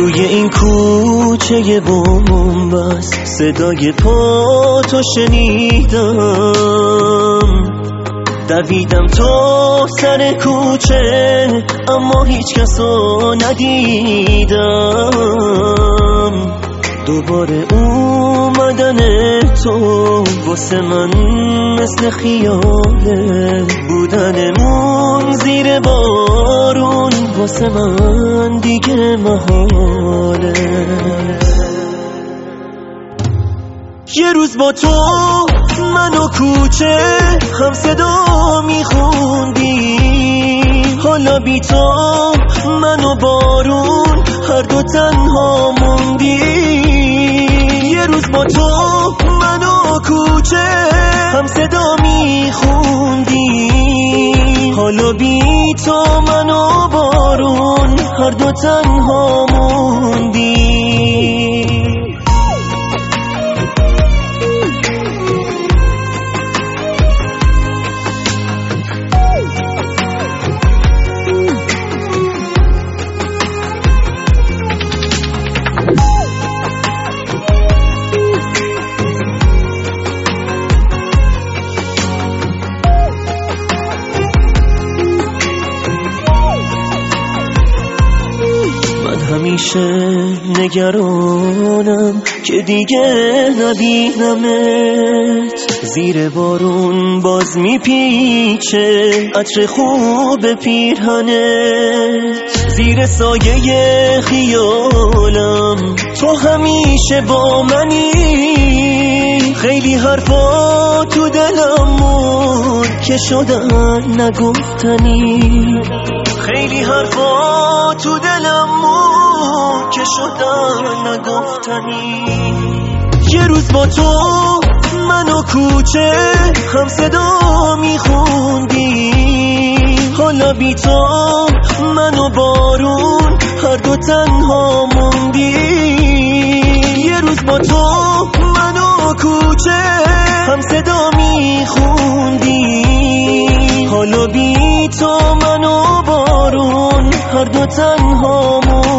توی این کوچه بنبست صدای پا تو شنیدم، دویدم تا سر کوچه اما هیچ کسو ندیدم. دوباره اومدن تو واسه من مثل خیاله، بودنمون زیر بارون واسه من دیگه محاله. یه روز با تو من و کوچه هم صدا میخوندیم، حالا بی تو من و بارون هر دو تنها موندیم. یه روز با تو من و کوچه هم صدا میخوندیم، حالا بی تو من و بارون هر دو تنها موندیم. همیشه نگرانم که دیگه نبینمت، زیر بارون باز میپیچه عطر خوب پیرهنت، زیر سایه خیالم تو همیشه با منی. خیلی حرفا تو دلم موند که شدن نگفتنی، خیلی حرفا تو دلم موند که شدن نگفتنی. یه روز با تو من و کوچه هم صدا میخوندیم، حالا بی تو من و بارون هر دو تنها موندیم. یه روز با تو من و کوچه هم صدا میخوندیم، حالا بی تو من و بارون هر دو تنها موندیم.